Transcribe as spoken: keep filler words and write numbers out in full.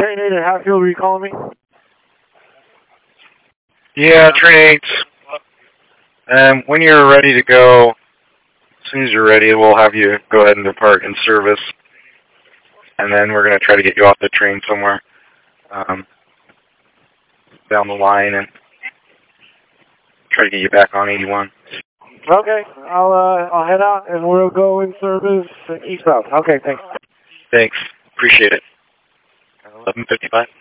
Train eight at Hatfield, were you calling me? Yeah, Train eight. Um, when you're ready to go, as soon as you're ready, we'll have you go ahead and depart in service. And then we're going to try to get you off the train somewhere um, down the line and try to get you back on eighty-one. Okay, I'll uh, I'll head out and we'll go in service eastbound. Okay, thanks. Thanks. Appreciate it. eleven fifty-five.